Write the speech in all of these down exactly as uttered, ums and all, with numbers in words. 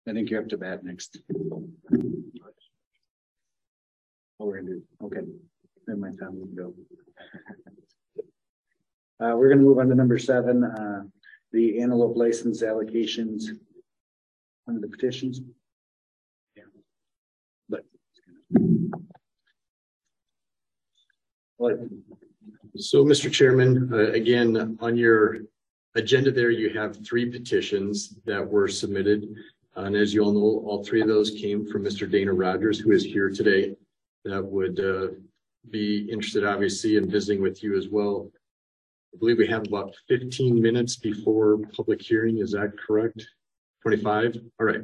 I think you're up to bat next. Oh, we're gonna do, okay. Then my time will go. Uh, we're gonna move on to number seven, uh, the antelope license allocations under the petitions. Yeah. But what? So, Mister Chairman, uh, again, on your agenda there, you have three petitions that were submitted. And as you all know, all three of those came from Mister Dana Rogers, who is here today, that would uh, be interested, obviously, in visiting with you as well. I believe we have about fifteen minutes before public hearing. Is that correct? twenty-five? All right.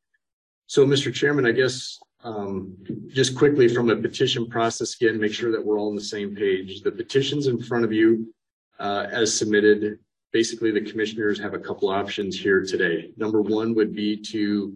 So, Mister Chairman, I guess um, just quickly from a petition process, again, make sure that we're all on the same page. The petitions in front of you uh, as submitted, basically the commissioners have a couple options here today. Number one would be to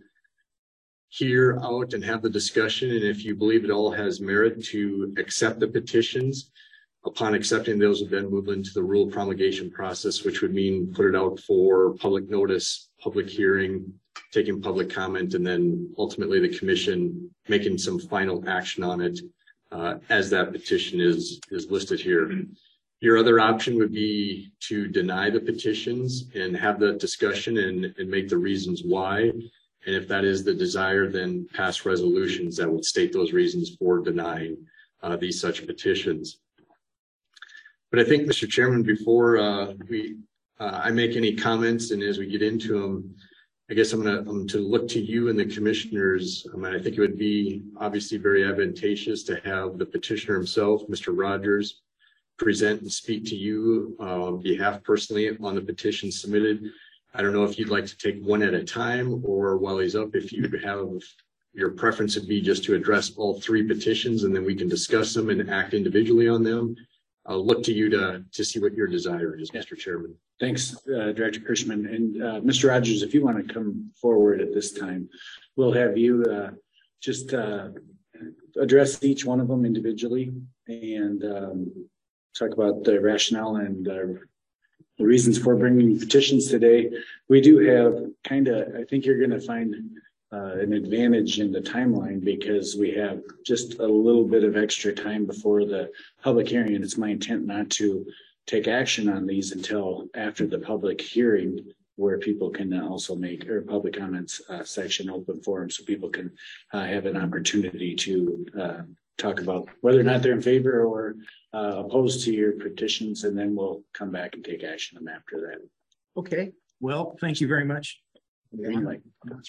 hear out and have the discussion, and if you believe it all has merit, to accept the petitions. Upon accepting those, would then move into the rule promulgation process, which would mean put it out for public notice, public hearing, taking public comment, and then ultimately the commission making some final action on it uh, as that petition is, is listed here. Your other option would be to deny the petitions and have that discussion and, and make the reasons why. And if that is the desire, then pass resolutions that would state those reasons for denying uh, these such petitions. But I think, Mister Chairman, before uh, we uh, I make any comments and as we get into them, I guess I'm going um, to look to you and the commissioners. I mean, I think it would be obviously very advantageous to have the petitioner himself, Mister Rogers, present and speak to you uh, on behalf personally on the petition submitted. I don't know if you'd like to take one at a time, or while he's up, if you have your preference would be just to address all three petitions and then we can discuss them and act individually on them. I'll look to you to, to see what your desire is, yeah. Mister Chairman. Thanks, uh, Director Kirschman. And uh, Mister Rogers, if you want to come forward at this time, we'll have you uh, just uh, address each one of them individually and um, talk about the rationale and uh, the reasons for bringing petitions today. We do have kind of, I think you're going to find uh, an advantage in the timeline because we have just a little bit of extra time before the public hearing. And it's my intent not to take action on these until after the public hearing, where people can also make, or public comments uh, section open forum, so people can uh, have an opportunity to uh, talk about whether or not they're in favor or uh, opposed to your petitions, and then we'll come back and take action on them after that. Okay. Well, thank you very much. Green light.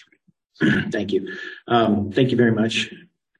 Thank you. Um, thank you very much,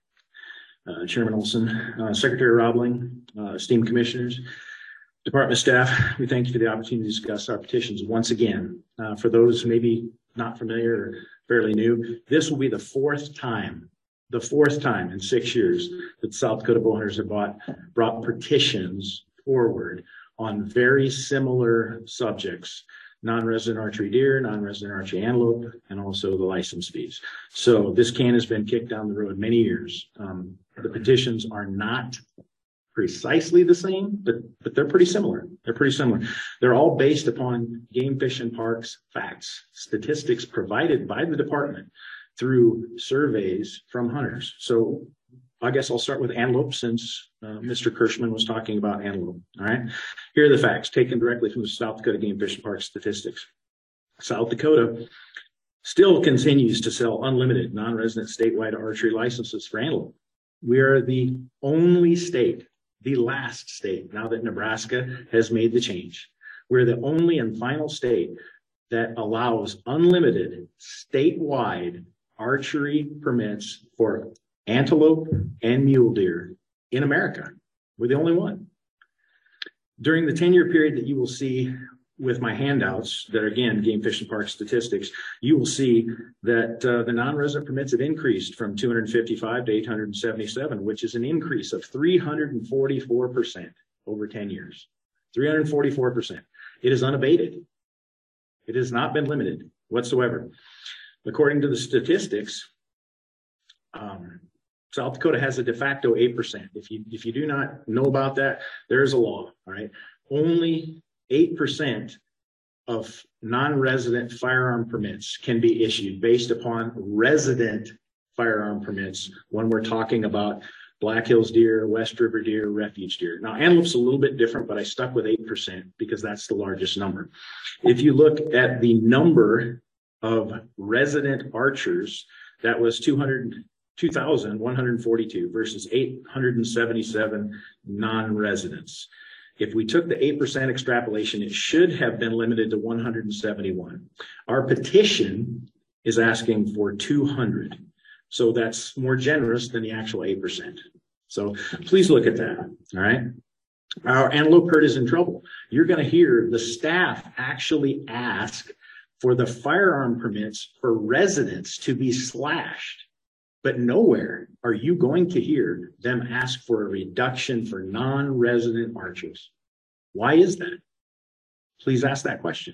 uh, Chairman Olson, uh, Secretary Robling, uh, esteemed commissioners, department staff. We thank you for the opportunity to discuss our petitions once again. Uh, for those maybe not familiar or fairly new, this will be the fourth time the fourth time in six years that South Dakota bowhunters have brought, brought petitions forward on very similar subjects: non-resident archery deer, non-resident archery antelope, and also the license fees. So this can has been kicked down the road many years. Um, the petitions are not precisely the same, but but they're pretty similar. They're pretty similar. They're all based upon Game Fish and Parks facts, statistics provided by the department through surveys from hunters. So I guess I'll start with antelope, since uh, Mister Kirschman was talking about antelope. All right. Here are the facts taken directly from the South Dakota Game Fish and Park statistics. South Dakota still continues to sell unlimited non-resident statewide archery licenses for antelope. We are the only state, the last state, now that Nebraska has made the change. We're the only and final state that allows unlimited statewide archery permits for antelope and mule deer in America. We're the only one. During the ten-year period that you will see with my handouts, that are again Game Fish and Park statistics, you will see that uh, the non-resident permits have increased from two hundred fifty-five to eight hundred seventy-seven, which is an increase of three hundred forty-four percent over ten years. three hundred forty-four percent. It is unabated. It has not been limited whatsoever. According to the statistics, um, South Dakota has a de facto eight percent. If you if you do not know about that, there is a law. All right, only eight percent of non-resident firearm permits can be issued based upon resident firearm permits when we're talking about Black Hills deer, West River deer, refuge deer. Now, antelope's a little bit different, but I stuck with eight percent because that's the largest number. If you look at the number of resident archers, that was two hundred, two thousand one hundred forty-two versus eight hundred seventy-seven non-residents. If we took the eight percent extrapolation, it should have been limited to one hundred seventy-one. Our petition is asking for two hundred. So that's more generous than the actual eight percent. So please look at that, all right? Our antelope herd is in trouble. You're going to hear the staff actually ask for the firearm permits for residents to be slashed. But nowhere are you going to hear them ask for a reduction for non-resident archers. Why is that? Please ask that question.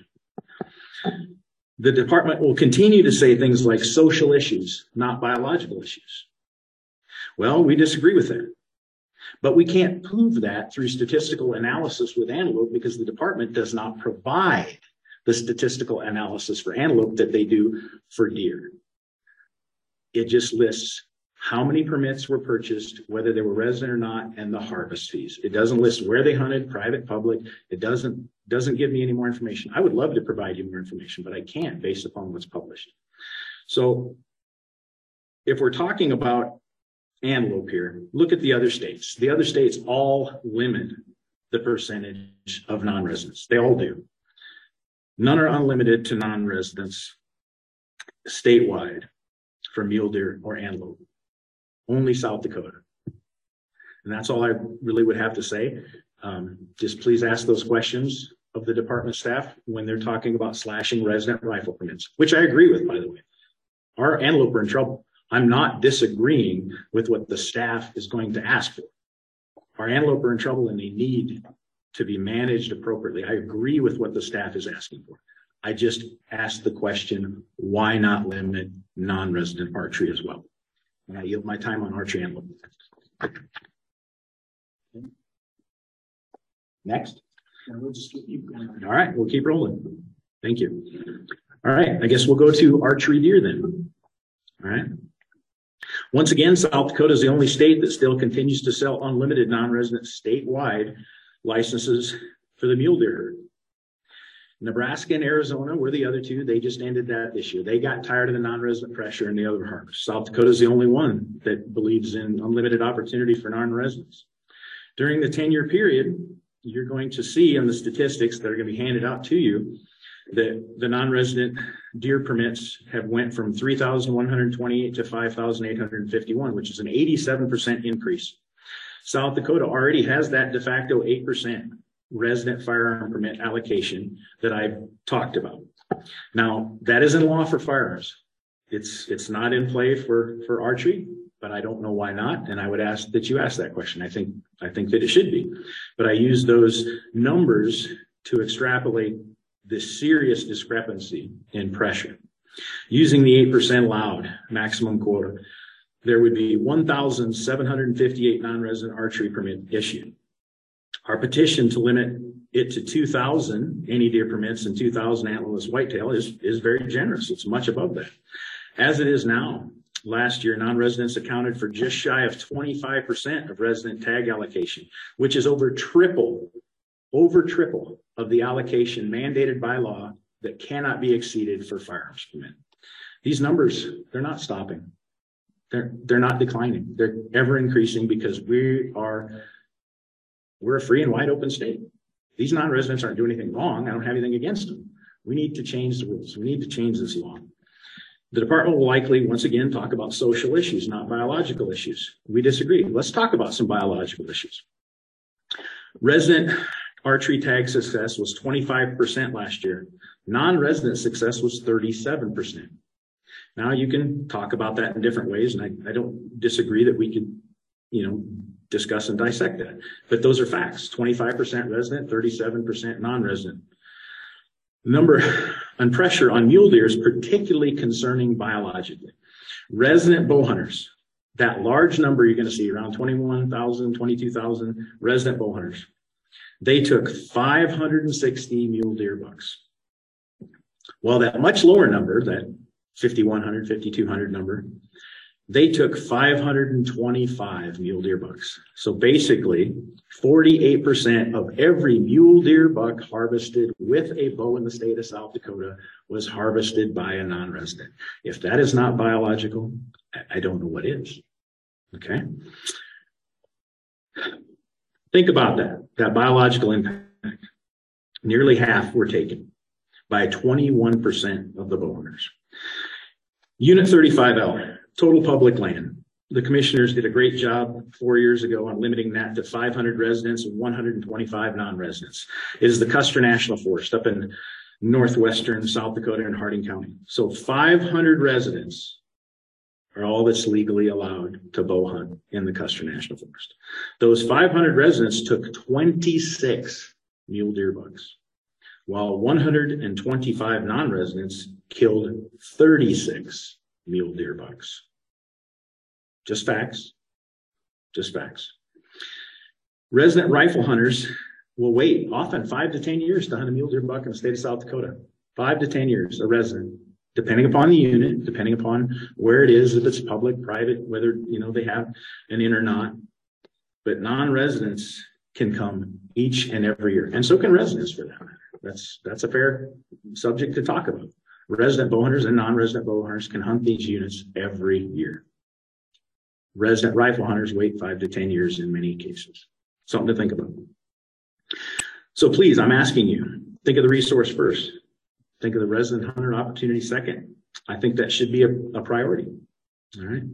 The department will continue to say things like social issues, not biological issues. Well, we disagree with that. But we can't prove that through statistical analysis with antelope because the department does not provide the statistical analysis for antelope that they do for deer. It just lists how many permits were purchased, whether they were resident or not, and the harvest fees. It doesn't list where they hunted, private, public. It doesn't, doesn't give me any more information. I would love to provide you more information, but I can't based upon what's published. So if we're talking about antelope here, look at the other states. The other states all limit the percentage of non-residents. They all do. None are unlimited to non-residents statewide for mule deer or antelope. Only South Dakota. And that's all I really would have to say. Um, just please ask those questions of the department staff when they're talking about slashing resident rifle permits, which I agree with, by the way. Our antelope are in trouble. I'm not disagreeing with what the staff is going to ask for. Our antelope are in trouble and they need to be managed appropriately. I agree with what the staff is asking for. I just asked the question, why not limit non-resident archery as well? And I yield my time on archery antelope. Next. We'll just keep going. All right, we'll keep rolling. Thank you. All right, I guess we'll go to archery deer then. All right. Once again, South Dakota is the only state that still continues to sell unlimited non-resident statewide licenses for the mule deer herd. Nebraska and Arizona were the other two. They just ended that issue. They got tired of the non-resident pressure and the other harvest. South Dakota is the only one that believes in unlimited opportunity for non-residents. During the ten-year period, you're going to see in the statistics that are going to be handed out to you that the non-resident deer permits have went from three thousand one hundred twenty-eight to five thousand eight hundred fifty-one, which is an eighty-seven percent increase. South Dakota already has that de facto eight percent resident firearm permit allocation that I've talked about. Now, that is in law for firearms. It's it's not in play for, for archery, but I don't know why not. And I would ask that you ask that question. I think I think that it should be. But I use those numbers to extrapolate this serious discrepancy in pressure. Using the eight percent allowed maximum quota, there would be one thousand seven hundred fifty-eight non-resident archery permit issued. Our petition to limit it to two thousand any deer permits and two thousand antlerless whitetail is, is very generous. It's much above that. As it is now, last year, non-residents accounted for just shy of twenty-five percent of resident tag allocation, which is over triple, over triple of the allocation mandated by law that cannot be exceeded for firearms permit. These numbers, they're not stopping. They're, they're not declining. They're ever increasing because we are We're a free and wide open state. These non-residents aren't doing anything wrong. I don't have anything against them. We need to change the rules. We need to change this law. The department will likely, once again, talk about social issues, not biological issues. We disagree. Let's talk about some biological issues. Resident archery tag success was twenty-five percent last year. Non-resident success was thirty-seven percent. Now you can talk about that in different ways, and I, I don't disagree that we could, you know, discuss and dissect that. But those are facts. twenty-five percent resident, thirty-seven percent non-resident. Number on pressure on mule deer is particularly concerning biologically. Resident bow hunters, that large number you're going to see, around twenty-one thousand, twenty-two thousand resident bow hunters. They took five hundred sixty mule deer bucks. Well, that much lower number, that fifty-one hundred, fifty-two hundred number, they took five hundred twenty-five mule deer bucks. So basically, forty-eight percent of every mule deer buck harvested with a bow in the state of South Dakota was harvested by a non-resident. If that is not biological, I don't know what is. Okay. Think about that, that biological impact. Nearly half were taken by twenty-one percent of the bow hunters. Unit thirty-five L, total public land. The commissioners did a great job four years ago on limiting that to five hundred residents and one hundred twenty-five non-residents. It is the Custer National Forest up in northwestern South Dakota and Harding County. So five hundred residents are all that's legally allowed to bow hunt in the Custer National Forest. Those five hundred residents took twenty-six mule deer bucks, while one hundred twenty-five non-residents killed thirty-six mule deer bucks. Just facts. Just facts. Resident rifle hunters will wait often five to ten years to hunt a mule deer buck in the state of South Dakota. Five to ten years, a resident, depending upon the unit, depending upon where it is, if it's public, private, whether, you know, they have an in or not. But non-residents can come each and every year, and so can residents for that matter. That's that's a fair subject to talk about. Resident bow hunters and non-resident bow hunters can hunt these units every year. Resident rifle hunters wait five to ten years in many cases. Something to think about. So please, I'm asking you, think of the resource first. Think of the resident hunter opportunity second. I think that should be a, a priority. All right.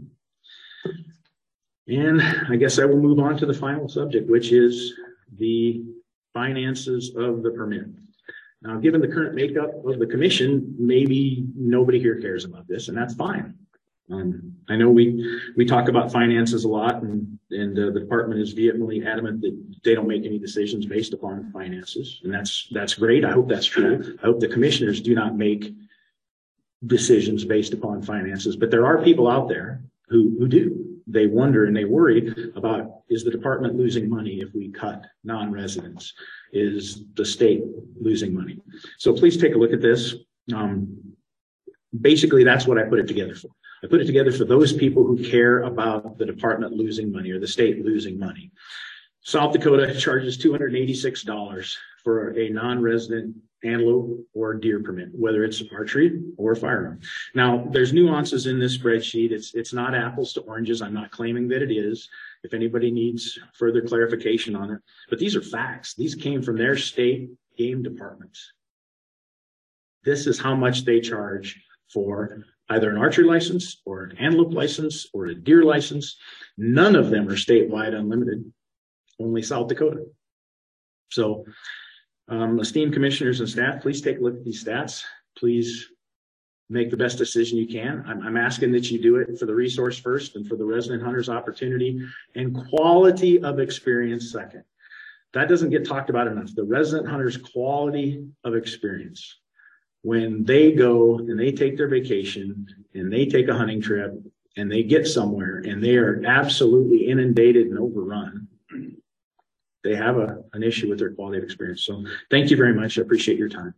And I guess I will move on to the final subject, which is the finances of the permit. Now, given the current makeup of the commission, maybe nobody here cares about this, and that's fine. Um, I know we we talk about finances a lot, and, and uh, the department is vehemently adamant that they don't make any decisions based upon finances, and that's that's great. I hope that's true. I hope the commissioners do not make decisions based upon finances, but there are people out there who who do. They wonder and they worry about, is the department losing money if we cut non-residents? Is the state losing money? So please take a look at this. Um, basically, that's what I put it together for. I put it together for those people who care about the department losing money or the state losing money. South Dakota charges two hundred eighty-six dollars for a non-resident antelope or deer permit, whether it's archery or firearm. Now, there's nuances in this spreadsheet. It's it's not apples to oranges. I'm not claiming that it is. If anybody needs further clarification on it, but these are facts. These came from their state game departments. This is how much they charge for either an archery license or an antelope license or a deer license. None of them are statewide unlimited, only South Dakota. So, um, esteemed commissioners and staff, please take a look at these stats. Please make the best decision you can. I'm, I'm asking that you do it for the resource first and for the resident hunters opportunity and quality of experience second. That doesn't get talked about enough. The resident hunters' quality of experience. When they go and they take their vacation and they take a hunting trip and they get somewhere and they are absolutely inundated and overrun, they have a, an issue with their quality of experience. So thank you very much. I appreciate your time.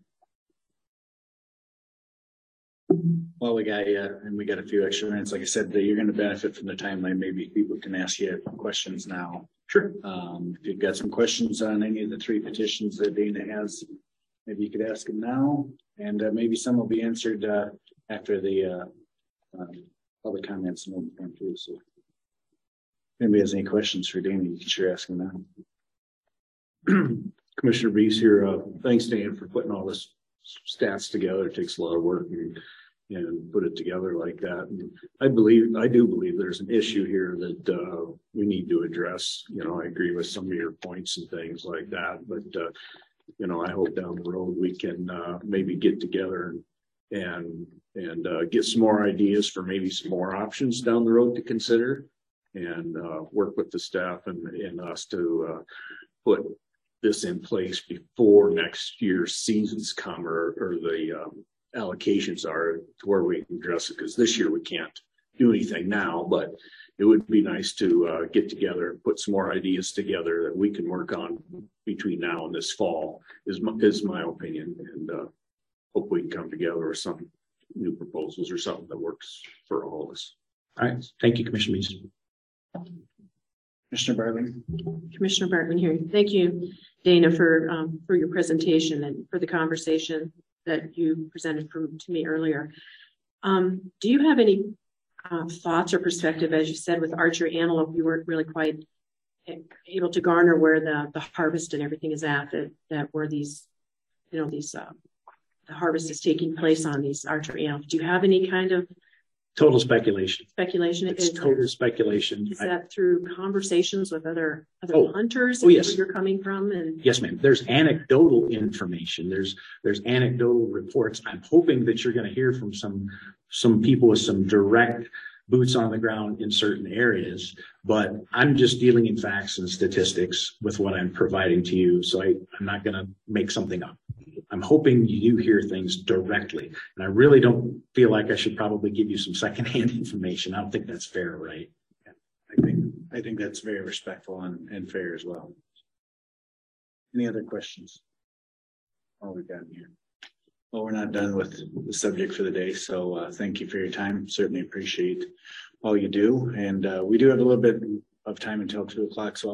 Well, we got, uh, and we got a few extra minutes. Like I said, that you're going to benefit from the timeline. Maybe people can ask you questions now. Sure. Um, if you've got some questions on any of the three petitions that Dana has, maybe you could ask them now, and uh, maybe some will be answered uh, after the uh, um, public comments and we'll go through. So, if anybody has any questions for Dana, you can sure ask them now. Commissioner Reese here. Uh, thanks, Dan, for putting all this stats together. It takes a lot of work and, and put it together like that. And I believe, I do believe there's an issue here that uh, we need to address. You know, I agree with some of your points and things like that, but uh, you know, I hope down the road we can uh, maybe get together and and and uh, get some more ideas for maybe some more options down the road to consider, and uh, work with the staff and, and us to uh, put this in place before next year's seasons come or, or the um, allocations are to where we can address it. Because this year we can't do anything now, but it would be nice to uh, get together and put some more ideas together that we can work on between now and this fall is my, is my opinion. And uh, hope we can come together with some new proposals or something that works for all of us. All right, thank you, Commissioner Meese. Commissioner Bartley. Commissioner Bartman here. Thank you, Dana, for, um, for your presentation and for the conversation that you presented from, to me earlier. Um, do you have any uh, thoughts or perspective, as you said, with Archer Antelope, you weren't really quite able to garner where the, the harvest and everything is at, that, that where these, you know, these, uh, the harvest is taking place on these Archer Antelope. Do you have any kind of Total speculation. speculation? It's Is- total speculation. Is I- that through conversations with other, other Oh. hunters? Oh, yes. Where you're coming from and Yes, ma'am. There's anecdotal information. There's, there's anecdotal reports. I'm hoping that you're going to hear from some, some people with some direct boots on the ground in certain areas, but I'm just dealing in facts and statistics with what I'm providing to you. So I, I'm not going to make something up. I'm hoping you hear things directly. And I really don't feel like I should probably give you some secondhand information. I don't think that's fair, right? I think, I think that's very respectful and, and fair as well. Any other questions? Oh, we got here. Well, we're not done with the subject for the day, so uh, thank you for your time. Certainly appreciate all you do. And uh, we do have a little bit of time until two o'clock, so